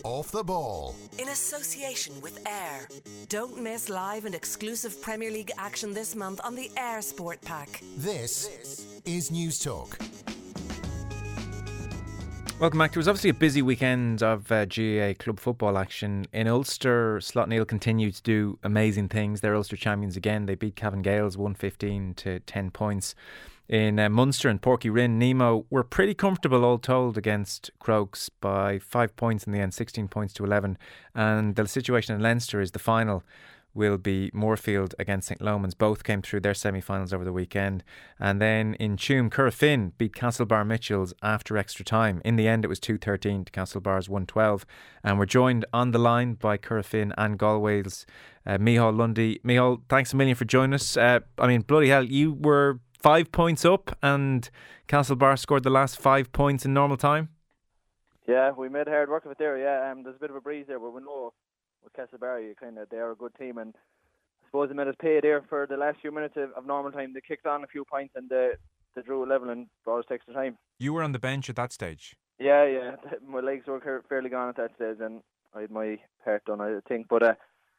Off the Ball. In association with Air. Don't miss live and exclusive Premier League action this month on the Air Sport Pack. This is News Talk. Welcome back. There was obviously a busy weekend of GAA club football action. In Ulster, Slot Neil continue to do amazing things. They're Ulster champions again. They beat Cavan Gales 115 to 10 points. In Munster and Porky Rin, Nemo were pretty comfortable all told against Crokes by 5 points in the end, 16 points to 11. And the situation in Leinster is the final will be Moorfield against St Lomans. Both came through their semi-finals over the weekend. And then in Tuam, Currafin beat Castlebar Mitchells after extra time. In the end, it was 2-13 to Castlebar's 1-12. And we're joined on the line by Currafin and Galway's Micheál Lundy. Micheál, thanks a million for joining us. Bloody hell, you were 5 points up and Castlebar scored the last 5 points in normal time. Yeah, we made hard work of it there. Yeah, there's a bit of a breeze there, but we know with Castlebar, they are a good team, and I suppose they made us pay there for the last few minutes of normal time. They kicked on a few points and they drew a level and brought us to extra time. You were on the bench at that stage? Yeah. My legs were fairly gone at that stage, and I had my part done, I think. But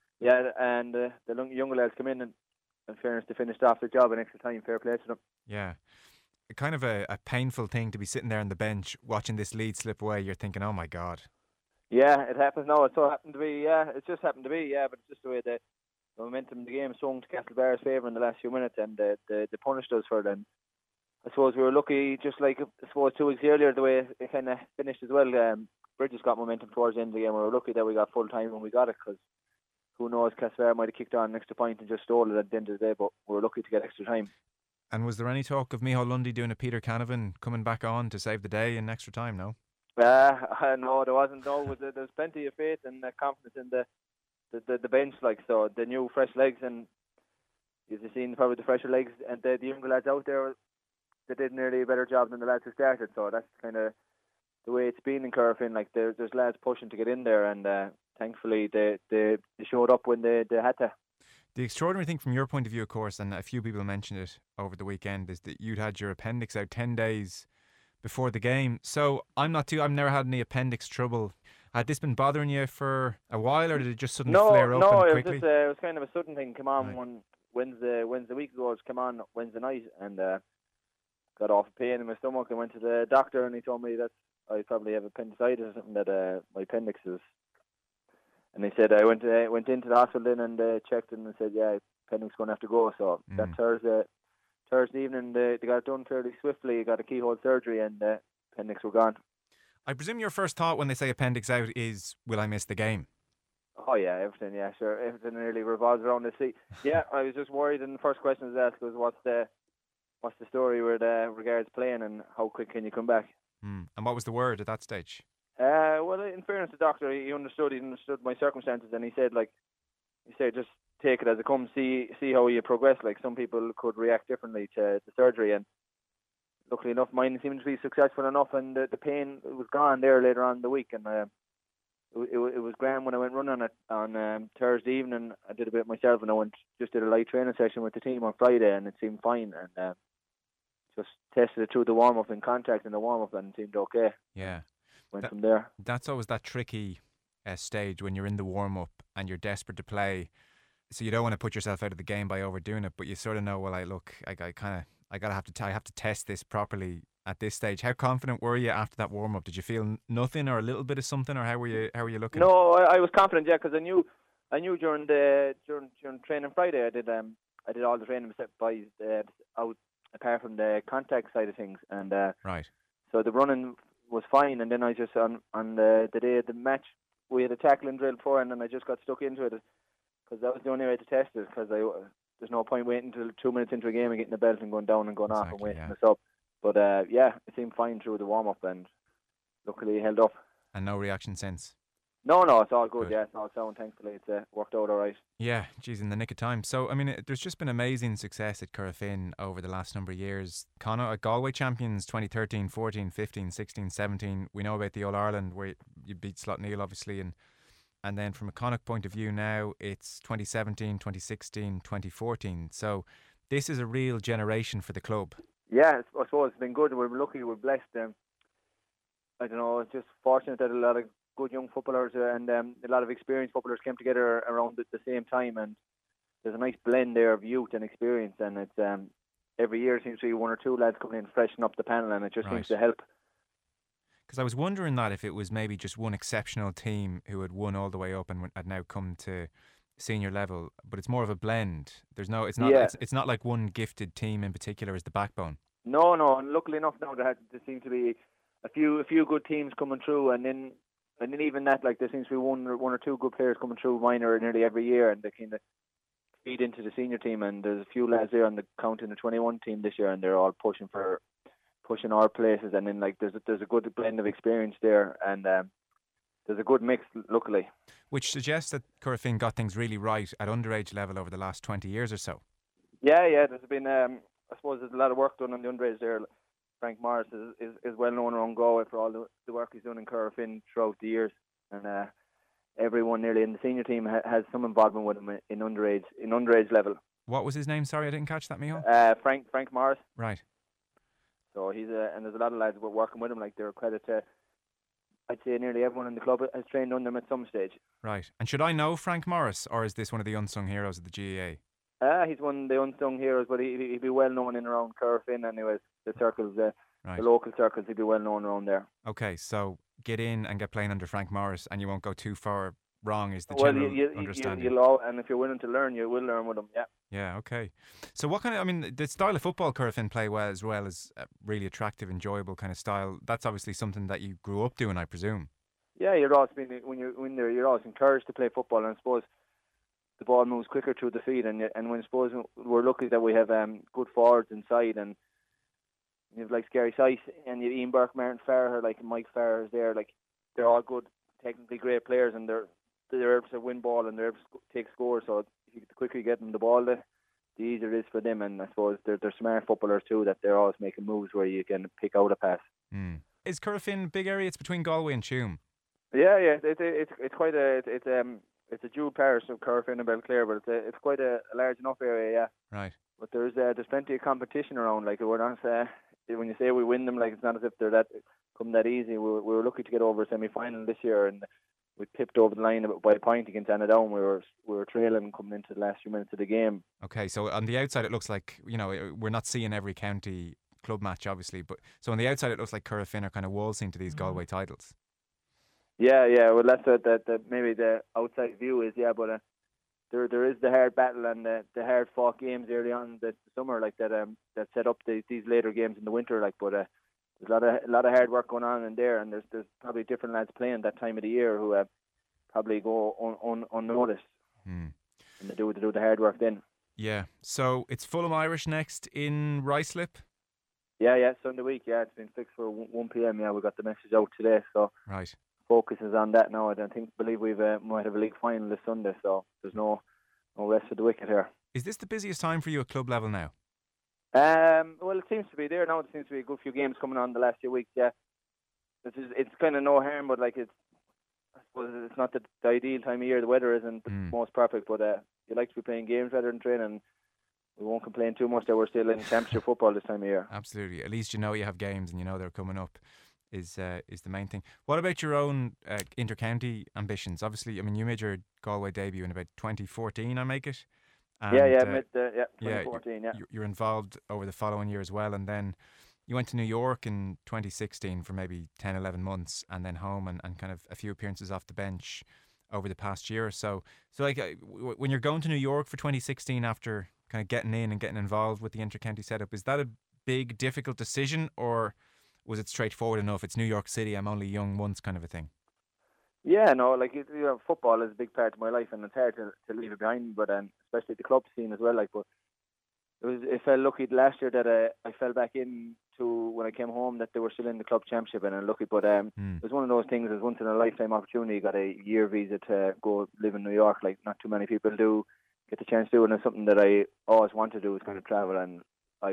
the younger lads come in, and in fairness, they finished off the job in extra time. Fair play to them. Yeah. Kind of a painful thing to be sitting there on the bench watching this lead slip away. You're thinking, oh my God. Yeah, it happens. No, it so happened to be. Yeah, it just happened to be. Yeah, but it's just the way the momentum of the game swung to Castlebar's favour in the last few minutes, and they punished us for it. And I suppose we were lucky, just like 2 weeks earlier, the way it kind of finished as well. Bridges got momentum towards the end of the game. We were lucky that we got full time when we got it, because who knows, Castlebar might have kicked on an extra point and just stole it at the end of the day, but we were lucky to get extra time. And was there any talk of Micheál Lundy doing a Peter Canavan coming back on to save the day in extra time? No. No, there wasn't. No, there's plenty of faith and confidence in the bench, so the new fresh legs, and you've seen probably the fresher legs and the younger lads out there. They did nearly a better job than the lads who started. So that's kind of the way it's been in Currafin. There's lads pushing to get in there, and thankfully they showed up when they had to. The extraordinary thing from your point of view, of course, and a few people mentioned it over the weekend, is that you'd had your appendix out 10 days before the game. So I've never had any appendix trouble. Had this been bothering you for a while, or did it just suddenly flare up quickly? No, it was kind of a sudden thing. Come on, one Wednesday week ago, it came on Wednesday night, and got off a pain in my stomach. I went to the doctor, and he told me that I probably have appendicitis or something, that my appendix is. And they said I went into the hospital then and checked, and they said, yeah, appendix going to have to go. So that Thursday evening, they got it done fairly swiftly. Got a keyhole surgery, and appendix were gone. I presume your first thought when they say appendix out is, will I miss the game? Oh yeah, everything. Yeah, sure. Everything nearly revolves around the seat. Yeah, I was just worried, and the first question was asked was, what's the story with regards playing, and how quick can you come back? And what was the word at that stage? Well, in fairness to the doctor, he understood my circumstances, and he said just take it as it comes, see how you progress. Some people could react differently to the surgery, and luckily enough, mine seemed to be successful enough, and the pain was gone there later on in the week, and it was grand when I went running it on Thursday evening. I did a bit myself, and I did a light training session with the team on Friday, and it seemed fine, and just tested it through the warm-up in contact in the warm-up, and it seemed okay. Yeah. Went from there. That's always that tricky stage when you're in the warm-up and you're desperate to play. So you don't want to put yourself out of the game by overdoing it, but you sort of know, well, I have to test this properly at this stage. How confident were you after that warm-up? Did you feel nothing or a little bit of something, or how were you looking? No, I was confident, yeah, because I knew during training Friday I did all the training by out apart from the contact side of things, and right. So the running was fine, and then I just on the day of the match we had a tackling drill before, and then I just got stuck into it because that was the only way to test it, because there's no point waiting until 2 minutes into a game and getting the belt and going down and going off and waiting this up. But it seemed fine through the warm up, and luckily it held up. And no reaction since? No, it's all good. Yeah, it's all sound. Thankfully, it's worked out all right. Yeah, geez, in the nick of time. So, I mean, there's just been amazing success at Currafin over the last number of years. Galway champions 2013, 14, 15, 16, 17. We know about the All-Ireland where you beat Slot Neil, obviously, and then from a Connacht point of view now, it's 2017, 2016, 2014. So this is a real generation for the club. Yeah, I suppose it's been good. We're lucky, we're blessed. I don't know, it's just fortunate that a lot of good young footballers and a lot of experienced footballers came together around the same time, and there's a nice blend there of youth and experience, and it's every year seems to be one or two lads coming in freshen up the panel, and it just seems to help. Because I was wondering that if it was maybe just one exceptional team who had won all the way up and had now come to senior level, but it's more of a blend. It's not like one gifted team in particular is the backbone. No, and luckily enough now there seems to be a few good teams coming through, and then even that, like, there seems to be one or two good players coming through minor nearly every year, and they kind of feed into the senior team. And there's a few lads there on the counting the 21 team this year, and they're all pushing our places. And then, like, there's a good blend of experience there, and there's a good mix, luckily. Which suggests that Corofin got things really right at underage level over the last 20 years or so. Yeah. There's been, I suppose, there's a lot of work done on the underage there. Frank Morris is well known around Galway for all the work he's done in Corofin throughout the years, and everyone nearly in the senior team has some involvement with him in underage level. What was his name? Sorry, I didn't catch that, Micheál. Frank Morris. Right. So he's and there's a lot of lads who are working with him. Like, they're a credit to, I'd say, nearly everyone in the club has trained under him at some stage. Right. And should I know Frank Morris, or is this one of the unsung heroes of the GAA? He's one of the unsung heroes, but he'd be well known in around Corofin anyways. The circles, the local circles, he'd be well known around there. Okay, so get in and get playing under Frank Morris, and you won't go too far wrong, is the general understanding. And if you're willing to learn, you will learn with him, yeah. Yeah, okay. So what kind of, the style of football Corofin play as well is really attractive, enjoyable kind of style. That's obviously something that you grew up doing, I presume. Yeah, you're always when you're in there, you're always encouraged to play football, and I suppose the ball moves quicker through the feet, and when I suppose we're lucky that we have good forwards inside, and you have like Scary Sice and you have Ian Burke, Martin Farrer, like Mike Farrer is there, like they're all good, technically great players, and they're able to win ball and they're able to take scores. So the quicker you get them the ball, the easier it is for them. And I suppose they're smart footballers too, that they're always making moves where you can pick out a pass. Is Corofin big area? It's between Galway and Tuam. Yeah. It's quite it's a dual parish of Corofin and Belclare, but it's quite a large enough area. Yeah. Right. But there's plenty of competition around. Like, we're not when you say we win them, like, it's not as if they're that easy. We were lucky to get over a semi-final this year, and we tipped over the line by a point against Annadown. We were trailing coming into the last few minutes of the game. Okay, so on the outside it looks like, we're not seeing every county club match obviously, but so on the outside it looks like Corofin are kind of waltzing to these Galway titles. Yeah. Well, that's that maybe the outside view is, but there is the hard battle and the hard fought games early on in the summer, like that set up these later games in the winter, like, but there's a lot of hard work going on in there, and there's probably different lads playing that time of the year who probably go unnoticed, and they do the hard work then. Yeah. So it's Fulham Irish next in Ruislip. Yeah, Sunday week. Yeah, it's been fixed for 1 p.m. Yeah, we got the message out today, so right. Focus is on that now. I believe we might have a league final this Sunday, so there's no rest for the wicked here. Is this the busiest time for you at club level now? Well, it seems to be there now. There seems to be a good few games coming on the last few weeks. Yeah, it's kind of no harm, but like I suppose it's not the ideal time of year. The weather isn't the most perfect, but you like to be playing games rather than training. We won't complain too much that we're still in championship football this time of year. Absolutely. At least you know you have games and you know they're coming up. Is the main thing. What about your own inter-county ambitions? Obviously, you made your Galway debut in about 2014, I make it. And, 2014, yeah. You're involved over the following year as well, and then you went to New York in 2016 for maybe 10, 11 months, and then home and kind of a few appearances off the bench over the past year or so. So, like, when you're going to New York for 2016 after kind of getting in and getting involved with the inter-county setup, is that a big, difficult decision, or was it straightforward enough? It's New York City, I'm only young once kind of a thing. Yeah, no, like, football is a big part of my life, and it's hard to leave it behind, but especially the club scene as well. Like, but it felt lucky last year that I fell back into when I came home that they were still in the club championship, and I'm lucky. But it was one of those things. It was once in a lifetime opportunity. You got a year visa to go live in New York. Like, not too many people do get the chance to do it, and it's something that I always wanted to do, was kind of travel, and I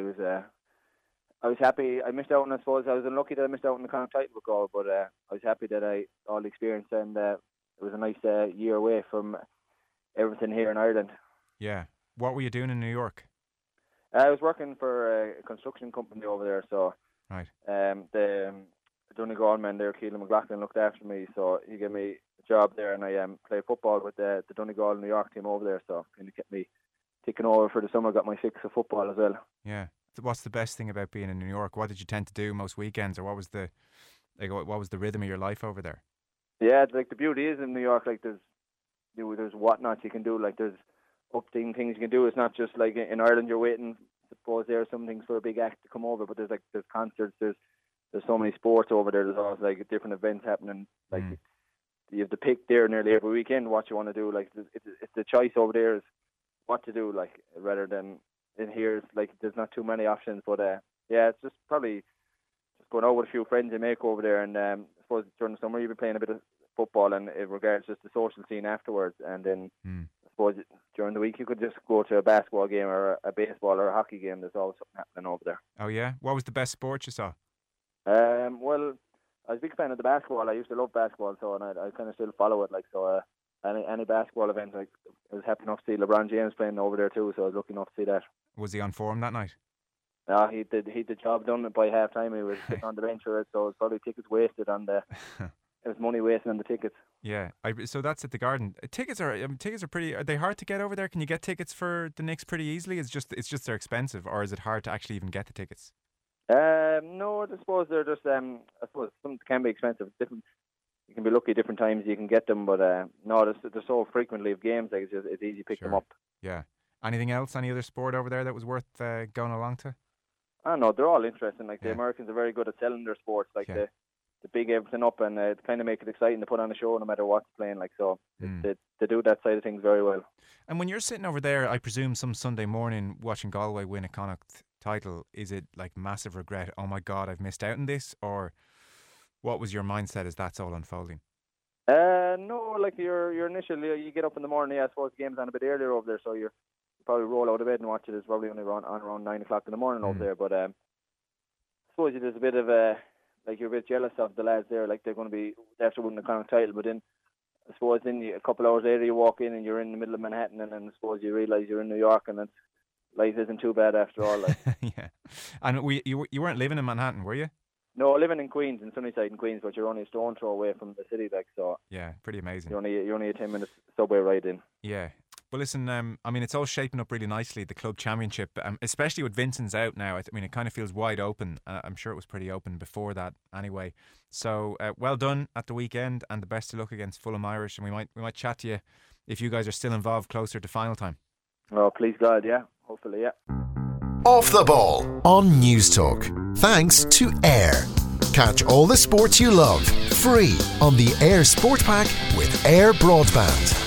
was happy. I missed out, and I suppose I was unlucky that I missed out on the Connacht title goal, but I was happy that all the experience, and it was a nice year away from everything here in Ireland. Yeah. What were you doing in New York? I was working for a construction company over there, so right. The Donegal man there, Keelan McLaughlin, looked after me, so he gave me a job there, and I played football with the Donegal New York team over there, so kind of kept me ticking over for the summer, got my fix of football as well. Yeah. What's the best thing about being in New York? What did you tend to do most weekends, or what was the rhythm of your life over there? Yeah, like the beauty is in New York, like there's whatnot you can do, like there's up-thing things you can do. It's not just like in Ireland you're waiting, I suppose there are some things for a big act to come over, but there's concerts, there's so many sports over there. There's always like different events happening. Like you have to pick there nearly every weekend what you want to do. Like it's the choice over there is what to do. Like rather than in here, it's like there's not too many options. But yeah, it's just probably just going out with a few friends you make over there. And I suppose during the summer you'll be playing a bit of football, and it regards just the social scene afterwards. And then I suppose during the week you could just go to a basketball game or a baseball or a hockey game. There's always something happening over there. Oh yeah, what was the best sport you saw? Well, I was a big fan of the basketball. I used to love basketball, so and I kind of still follow it. Like so, any basketball event, like I was happy enough to see LeBron James playing over there too. So I was lucky enough to see that. Was he on form that night? No, he did the job done by half time. He was sitting on the bench for it, so it was probably tickets wasted on the. It was money wasted on the tickets. Yeah, so that's at the Garden. Tickets are pretty. Are they hard to get over there? Can you get tickets for the Knicks pretty easily? It's just they're expensive, or is it hard to actually even get the tickets? No, I suppose they're just. I suppose some can be expensive. Different. You can be lucky different times you can get them, but no, there's so frequently of games. Like it's easy to pick them up. Yeah. Anything else? Any other sport over there that was worth going along to? I don't know. They're all interesting. Like the Americans are very good at selling their sports. Like the big everything up, and kind of make it exciting to put on a show no matter what's playing. Like so, they do that side of things very well. And when you're sitting over there, I presume some Sunday morning watching Galway win a Connacht title, is it like massive regret? Oh my God, I've missed out on this, or what was your mindset as that's all unfolding? No, like your initial, you get up in the morning. I suppose the game's on a bit earlier over there, so you probably roll out of bed and watch it. It's probably only around 9 o'clock in the morning over there. But I suppose there's a bit of like you're a bit jealous of the lads there. Like they're going to be after winning the Connacht title, but then I suppose then a couple hours later you walk in and you're in the middle of Manhattan, and then I suppose you realise you're in New York, and life isn't too bad after all. Like. Yeah, and you weren't living in Manhattan, were you? No, living in Queens, in Sunnyside in Queens, but you're only a stone throw away from the city, like so. Yeah, pretty amazing. You're only a 10-minute subway ride in. Yeah. Well, listen, I mean, it's all shaping up really nicely, the club championship, especially with Vincent's out now. I mean, it kind of feels wide open. I'm sure it was pretty open before that anyway. So, well done at the weekend, and the best of luck against Fulham Irish. And we might chat to you if you guys are still involved closer to final time. Oh, please God, yeah. Hopefully, yeah. Off the Ball on News Talk. Thanks to Air. Catch all the sports you love free on the Air Sport Pack with Air Broadband.